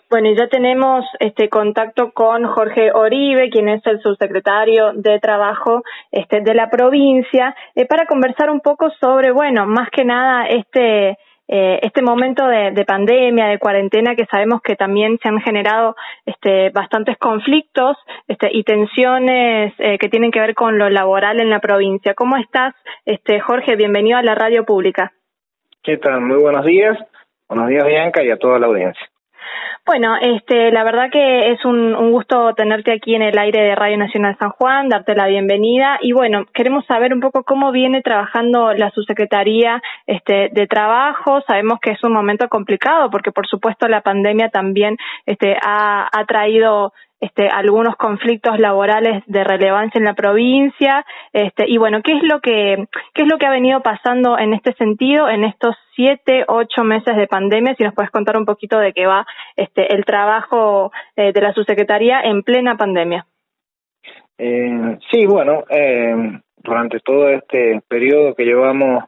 Bueno, y ya tenemos contacto con Jorge Oribe, quien es el subsecretario de Trabajo de la provincia, para conversar un poco sobre, bueno, más que nada este momento de pandemia, de cuarentena, que sabemos que también se han generado bastantes conflictos y tensiones que tienen que ver con lo laboral en la provincia. ¿Cómo estás, Jorge? Bienvenido a la radio pública. ¿Qué tal? Muy buenos días. Buenos días, Bianca, y a toda la audiencia. Bueno, la verdad que es un gusto tenerte aquí en el aire de Radio Nacional San Juan, darte la bienvenida y bueno, queremos saber un poco cómo viene trabajando la subsecretaría de Trabajo. Sabemos que es un momento complicado porque por supuesto la pandemia también ha traído algunos conflictos laborales de relevancia en la provincia, y bueno, ¿qué es lo que ha venido pasando en este sentido en estos 7, 8 meses de pandemia? Si nos puedes contar un poquito de qué va el trabajo de la subsecretaría en plena pandemia. Sí, bueno, durante todo este periodo que llevamos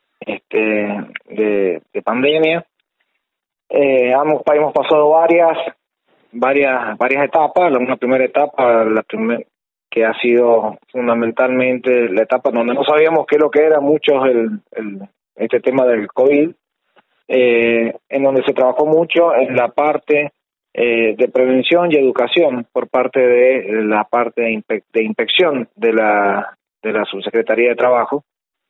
de pandemia, hemos pasado varias etapas. Una primera etapa, que ha sido fundamentalmente la etapa donde no sabíamos qué es lo que era muchos este tema del COVID, en donde se trabajó mucho en la parte de prevención y educación por parte de la parte de inspección de la Subsecretaría de Trabajo.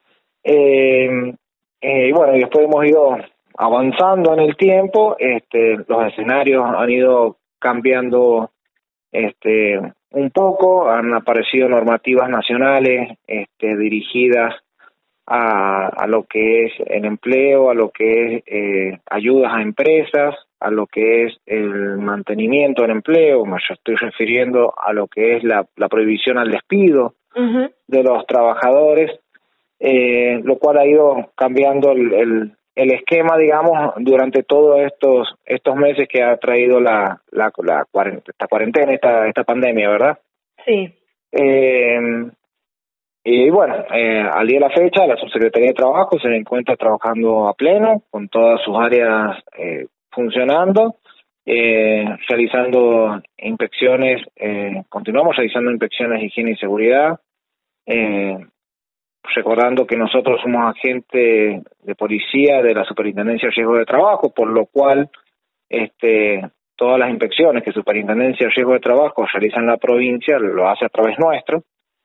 Y bueno, y después hemos ido avanzando en el tiempo, los escenarios han ido cambiando un poco, han aparecido normativas nacionales dirigidas a lo que es el empleo, a lo que es ayudas a empresas, a lo que es el mantenimiento del empleo. Me estoy refiriendo a lo que es la prohibición al despido de los trabajadores, lo cual ha ido cambiando el esquema, digamos, durante todos estos meses que ha traído esta cuarentena, esta pandemia, ¿verdad? Sí. Y bueno, al día de la fecha, la Subsecretaría de Trabajo se encuentra trabajando a pleno, con todas sus áreas funcionando, realizando inspecciones, continuamos realizando inspecciones de higiene y seguridad, recordando que nosotros somos agentes de policía de la Superintendencia de Riesgo de Trabajo, por lo cual todas las inspecciones que Superintendencia de Riesgo de Trabajo realiza en la provincia lo hace a través nuestro,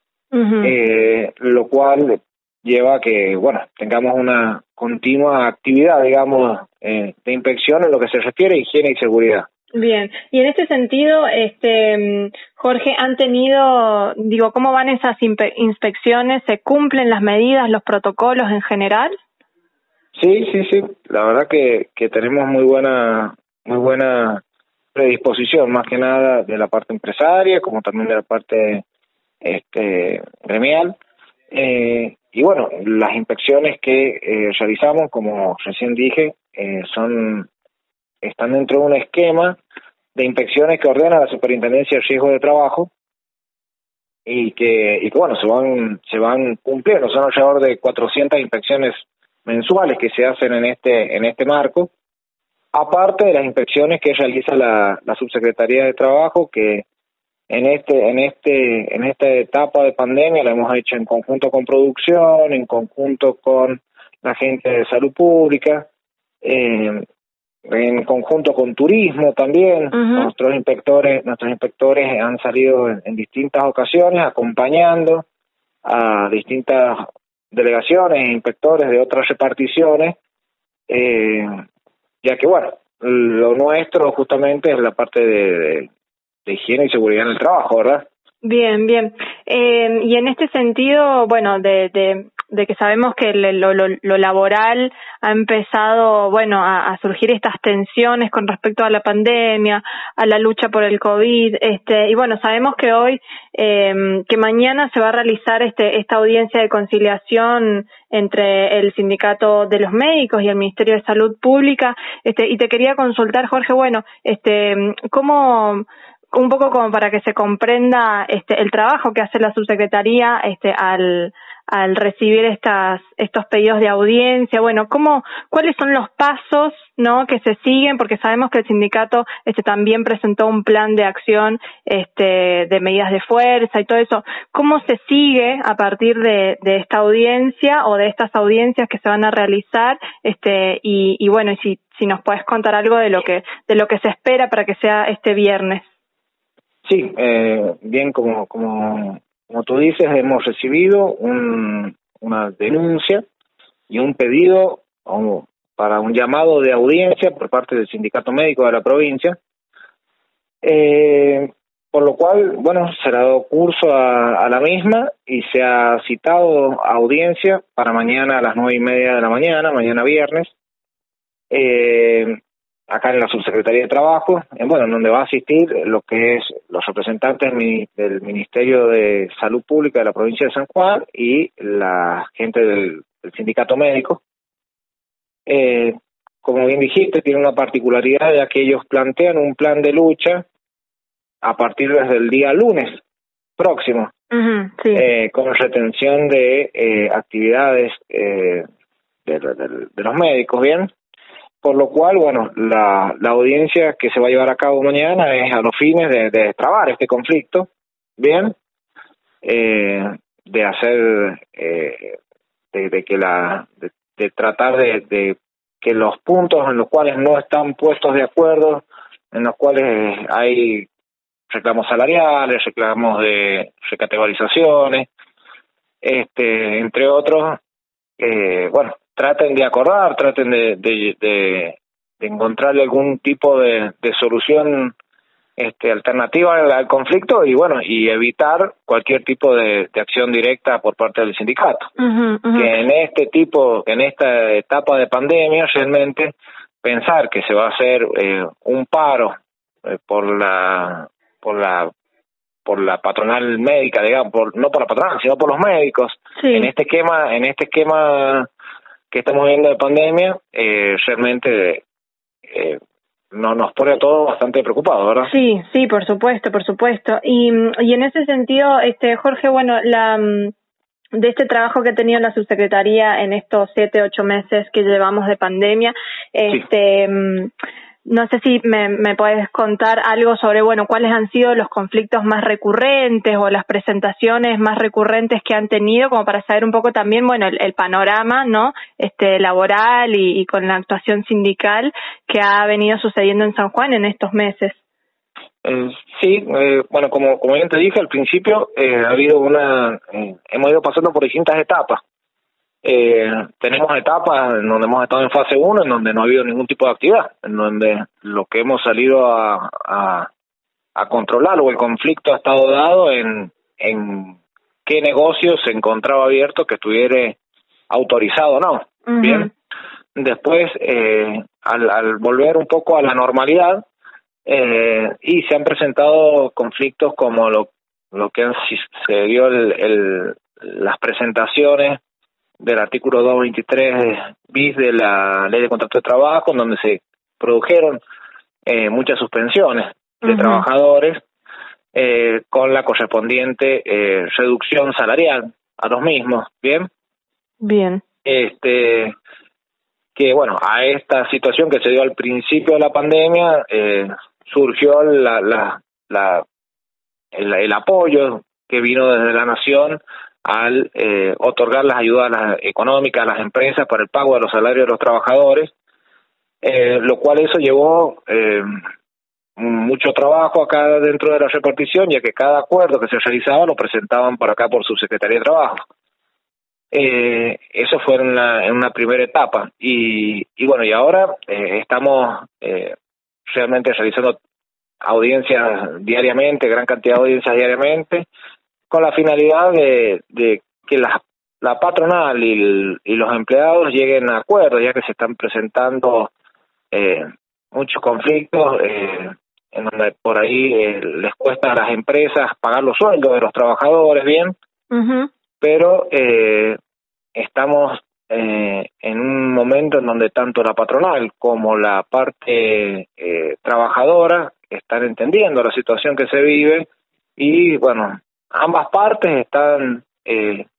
lo cual lleva a que, bueno, tengamos una continua actividad, digamos, de inspección en lo que se refiere a higiene y seguridad. Bien, y en este sentido, Jorge, ¿han tenido, cómo van esas inspecciones? ¿Se cumplen las medidas, los protocolos en general? Sí, la verdad que tenemos muy buena predisposición, más que nada de la parte empresaria, como también de la parte gremial, y bueno, las inspecciones que realizamos, como recién dije, están dentro de un esquema de inspecciones que ordena la Superintendencia de Riesgo de Trabajo y que bueno, se van cumpliendo. Son alrededor de 400 inspecciones mensuales que se hacen en este marco, aparte de las inspecciones que realiza la Subsecretaría de Trabajo, que en esta etapa de pandemia la hemos hecho en conjunto con producción, en conjunto con la gente de salud pública, en conjunto con turismo también. Nuestros inspectores han salido en distintas ocasiones acompañando a distintas delegaciones e inspectores de otras reparticiones, ya que bueno, lo nuestro justamente es la parte de higiene y seguridad en el trabajo, ¿verdad? Bien. Y en este sentido, bueno, de que sabemos que lo laboral ha empezado, bueno, a surgir estas tensiones con respecto a la pandemia, a la lucha por el COVID, y bueno, sabemos que hoy, que mañana se va a realizar esta audiencia de conciliación entre el Sindicato de los Médicos y el Ministerio de Salud Pública, y te quería consultar, Jorge, bueno, ¿cómo un poco como para que se comprenda el trabajo que hace la subsecretaría al al recibir estos pedidos de audiencia? Bueno, ¿cuáles son los pasos, ¿no?, que se siguen? Porque sabemos que el sindicato también presentó un plan de acción de medidas de fuerza y todo eso. ¿Cómo se sigue a partir de esta audiencia o de estas audiencias que se van a realizar? Y bueno, y si nos puedes contar algo de lo que se espera para que sea este viernes. Sí, bien, como tú dices, hemos recibido una denuncia y un pedido para un llamado de audiencia por parte del Sindicato Médico de la provincia, por lo cual, bueno, se le ha dado curso a la misma y se ha citado a audiencia para mañana a las 9:30 de la mañana, mañana viernes, acá en la Subsecretaría de Trabajo, en donde va a asistir lo que es los representantes del Ministerio de Salud Pública de la provincia de San Juan y la gente del Sindicato Médico. Como bien dijiste, tiene una particularidad, ya que ellos plantean un plan de lucha a partir desde el día lunes próximo, sí. Con retención de actividades de los médicos, ¿bien? Por lo cual, bueno, la audiencia que se va a llevar a cabo mañana es a los fines de destrabar este conflicto, ¿bien? De hacer, de tratar de que los puntos en los cuales no están puestos de acuerdo, en los cuales hay reclamos salariales, reclamos de recategorizaciones, entre otros, traten de acordar, traten de encontrarle algún tipo de solución alternativa al conflicto y evitar cualquier tipo de acción directa por parte del sindicato. Que en esta etapa de pandemia realmente pensar que se va a hacer un paro por la patronal médica, digamos, no por la patronal, sino por los médicos, sí. En este esquema que estamos viendo de pandemia, realmente no nos pone a todos bastante preocupados, ¿verdad? Sí, por supuesto. Y en ese sentido, Jorge, bueno, de este trabajo que ha tenido la subsecretaría en estos 7-8 meses que llevamos de pandemia, sí. No sé si me puedes contar algo sobre, bueno, cuáles han sido los conflictos más recurrentes o las presentaciones más recurrentes que han tenido, como para saber un poco también, bueno, el panorama, ¿no?, laboral y con la actuación sindical que ha venido sucediendo en San Juan en estos meses. Sí, bueno, como bien te dije al principio, ha habido hemos ido pasando por distintas etapas. Tenemos etapas en donde hemos estado en fase 1, en donde no ha habido ningún tipo de actividad, en donde lo que hemos salido a controlar o el conflicto ha estado dado en qué negocio se encontraba abierto que estuviera autorizado o no. Uh-huh. Bien, después al volver un poco a la normalidad, y se han presentado conflictos como lo que se dio las presentaciones del artículo 223 bis de la Ley de Contrato de Trabajo, en donde se produjeron muchas suspensiones de trabajadores con la correspondiente reducción salarial a los mismos, ¿bien? Que bueno, a esta situación que se dio al principio de la pandemia surgió el apoyo que vino desde la Nación al otorgar las ayudas económicas a las empresas para el pago de los salarios de los trabajadores, lo cual eso llevó mucho trabajo acá dentro de la repartición, ya que cada acuerdo que se realizaba lo presentaban por acá por Subsecretaría de Trabajo. Eso fue en una primera etapa y bueno, y ahora estamos realmente realizando audiencias diariamente, gran cantidad de audiencias diariamente, con la finalidad de que la patronal y los empleados lleguen a acuerdos, ya que se están presentando muchos conflictos en donde por ahí les cuesta a las empresas pagar los sueldos de los trabajadores, bien, pero estamos en un momento en donde tanto la patronal como la parte trabajadora están entendiendo la situación que se vive y bueno, ambas partes están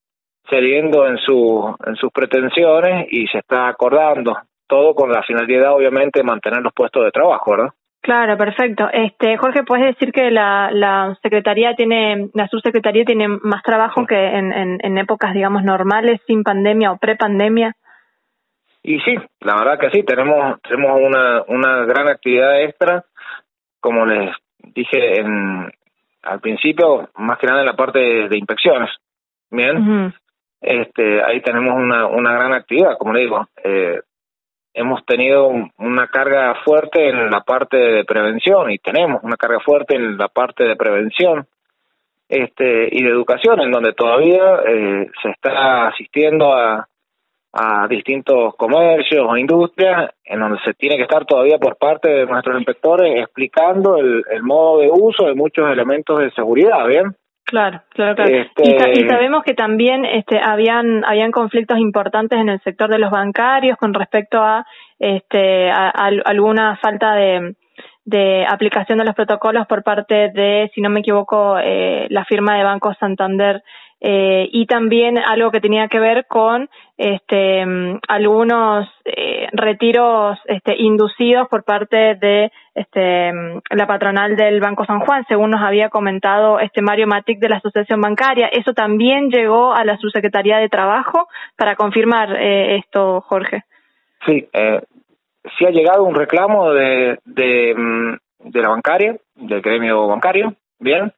cediendo en sus pretensiones y se está acordando, todo con la finalidad obviamente de mantener los puestos de trabajo, ¿verdad? Claro, perfecto. Jorge, ¿puedes decir que la subsecretaría tiene más trabajo que en épocas, digamos, normales, sin pandemia o prepandemia? Y sí, la verdad que sí, tenemos una gran actividad extra, como les dije al principio, más que nada en la parte de inspecciones. Bien, Uh-huh. Ahí tenemos una gran actividad, como le digo. Hemos tenido una carga fuerte en la parte de prevención y tenemos una carga fuerte en la parte de prevención y de educación, en donde todavía se está asistiendo a distintos comercios o industrias, en donde se tiene que estar todavía por parte de nuestros inspectores explicando el modo de uso de muchos elementos de seguridad, ¿bien? Claro. Y sabemos que también habían conflictos importantes en el sector de los bancarios con respecto a alguna falta de aplicación de los protocolos por parte de, si no me equivoco, la firma de Banco Santander, y también algo que tenía que ver con algunos retiros inducidos por parte de la patronal del Banco San Juan, según nos había comentado Mario Matic de la Asociación Bancaria. ¿Eso también llegó a la Subsecretaría de Trabajo para confirmar esto, Jorge? Sí, sí ha llegado un reclamo de la bancaria, del gremio bancario, bien,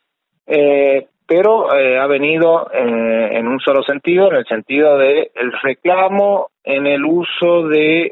pero ha venido en un solo sentido, en el sentido de el reclamo en el uso de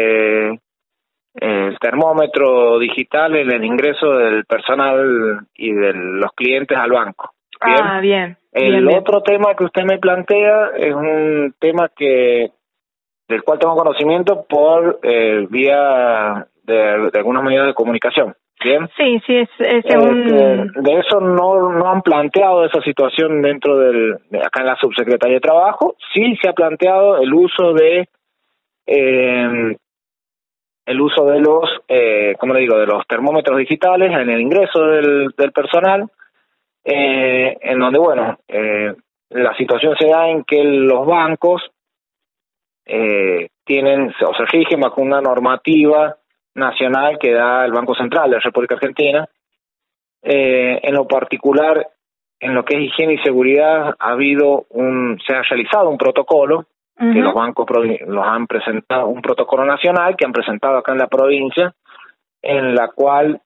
el termómetro digital en el ingreso del personal y de los clientes al banco. ¿Bien? Ah, bien. El otro tema que usted me plantea es un tema del cual tengo conocimiento por vía de algunos medios de comunicación. ¿Bien? Sí, es de eso no han planteado esa situación dentro acá en la Subsecretaría de Trabajo. Sí se ha planteado el uso de los, como le digo, de los termómetros digitales en el ingreso del personal, en donde, bueno, la situación se da en que los bancos tienen o se rigen bajo una normativa nacional que da el Banco Central de la República Argentina. En lo particular, en lo que es higiene y seguridad, se ha realizado un protocolo que los bancos los han presentado, un protocolo nacional que han presentado acá en la provincia, en la cual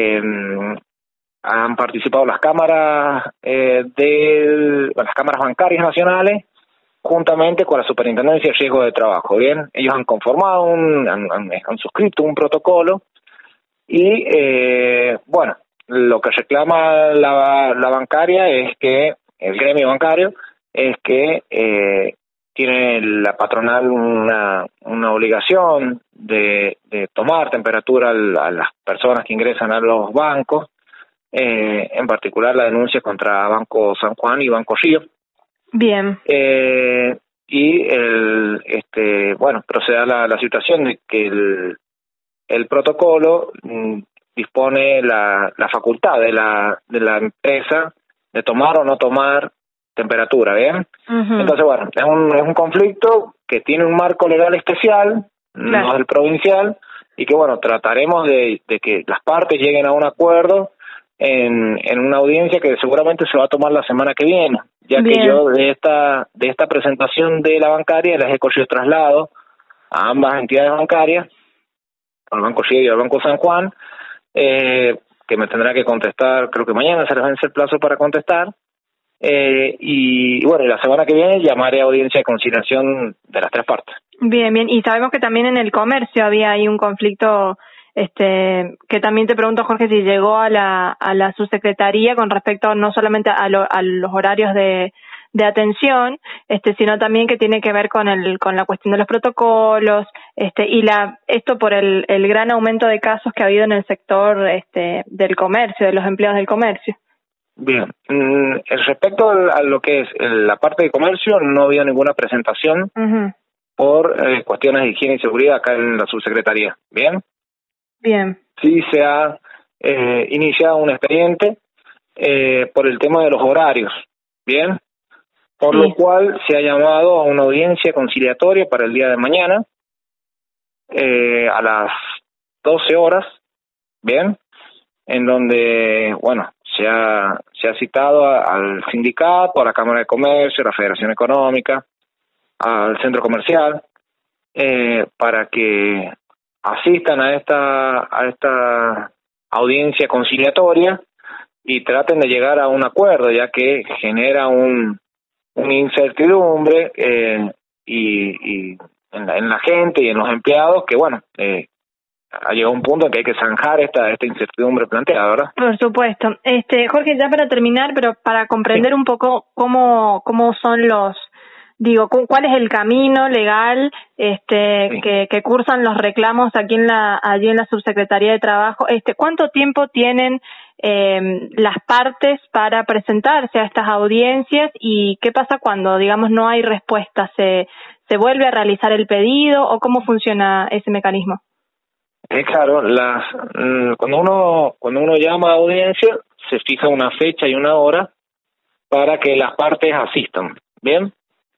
han participado las cámaras las cámaras bancarias nacionales, juntamente con la Superintendencia de Riesgo de Trabajo. Bien, ellos han conformado han suscrito un protocolo y bueno, lo que reclama la bancaria es que el gremio bancario es que tiene la patronal una obligación de tomar temperatura a las personas que ingresan a los bancos, en particular la denuncia contra Banco San Juan y Banco Río. Bien. Y bueno, procede a la situación de que el protocolo dispone la facultad de la empresa de tomar o no tomar temperatura, ¿bien? Uh-huh. Entonces, bueno, es un conflicto que tiene un marco legal especial, claro, no es el provincial, y que, bueno, trataremos de que las partes lleguen a un acuerdo en una audiencia que seguramente se va a tomar la semana que viene, ya Bien. Que yo de esta presentación de la bancaria les he corrido traslado a ambas entidades bancarias, al Banco Río y al Banco San Juan, que me tendrá que contestar, creo que mañana se les vence el plazo para contestar, y bueno, la semana que viene llamaré a audiencia de conciliación de las tres partes. Bien, y sabemos que también en el comercio había ahí un conflicto, que también te pregunto, Jorge, si llegó a la subsecretaría con respecto no solamente a los horarios de atención, sino también que tiene que ver con la cuestión de los protocolos, esto por el gran aumento de casos que ha habido en el sector del comercio, de los empleados del comercio. Bien, respecto a lo que es la parte de comercio, no había ninguna presentación uh-huh. por cuestiones de higiene y seguridad acá en la subsecretaría. Bien. Sí se ha iniciado un expediente por el tema de los horarios. Bien. por lo cual se ha llamado a una audiencia conciliatoria para el día de mañana, a las 12 horas, ¿bien? En donde, bueno, se ha citado al sindicato, a la Cámara de Comercio, a la Federación Económica, al centro comercial, para que asistan a esta audiencia conciliatoria y traten de llegar a un acuerdo, ya que genera una incertidumbre y en la gente y en los empleados que, bueno, ha llegado un punto en que hay que zanjar esta incertidumbre planteada, ¿verdad? Por supuesto. Jorge, ya para terminar, pero para comprender un poco cómo son cuál es el camino legal que cursan los reclamos allí en la Subsecretaría de Trabajo. ¿Cuánto tiempo tienen las partes para presentarse a estas audiencias y qué pasa cuando, digamos, no hay respuesta? ¿Se vuelve a realizar el pedido o cómo funciona ese mecanismo? Claro, cuando uno llama a audiencia se fija una fecha y una hora para que las partes asistan, ¿bien?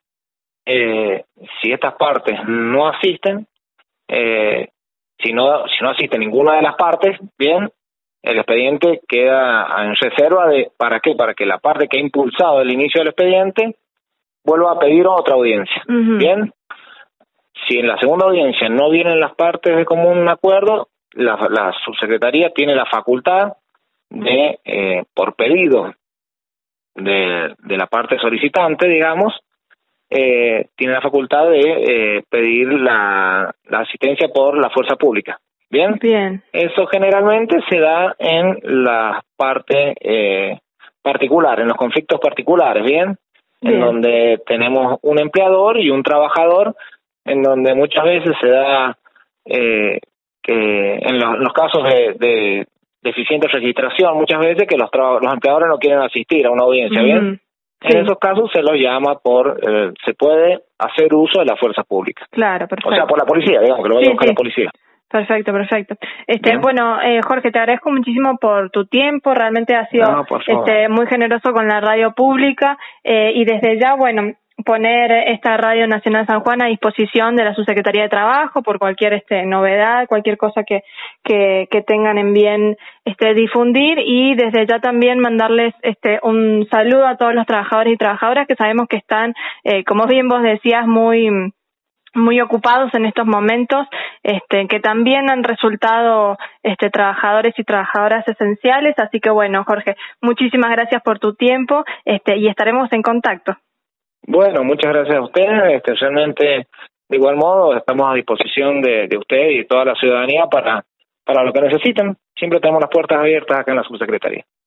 Si estas partes no asisten, si no asiste ninguna de las partes, bien, el expediente queda en reserva ¿para qué? Para que la parte que ha impulsado el inicio del expediente vuelva a pedir otra audiencia, bien. Si en la segunda audiencia no vienen las partes de común acuerdo, la subsecretaría tiene la facultad de, por pedido de la parte solicitante, digamos, tiene la facultad de pedir la asistencia por la fuerza pública. ¿Bien? Bien. Eso generalmente se da en las partes particulares, en los conflictos particulares, ¿bien? En donde tenemos un empleador y un trabajador, en donde muchas veces se da que en los casos de deficiente registración, muchas veces que los empleadores no quieren asistir a una audiencia, ¿bien? Sí. En esos casos se los llama se puede hacer uso de la fuerza pública. Claro, perfecto. O sea, por la policía, digamos, que lo vaya a buscar la policía. Perfecto. Bueno, Jorge, te agradezco muchísimo por tu tiempo, realmente has sido muy generoso con la radio pública y desde ya, bueno, poner esta Radio Nacional San Juan a disposición de la Subsecretaría de Trabajo por cualquier novedad, cualquier cosa que tengan en bien difundir y desde ya también mandarles un saludo a todos los trabajadores y trabajadoras que sabemos que están, como bien vos decías, muy ocupados en estos momentos, que también han resultado trabajadores y trabajadoras esenciales, así que bueno, Jorge, muchísimas gracias por tu tiempo, y estaremos en contacto. Bueno, muchas gracias a ustedes, realmente de igual modo estamos a disposición de usted y toda la ciudadanía para lo que necesiten. Siempre tenemos las puertas abiertas acá en la subsecretaría.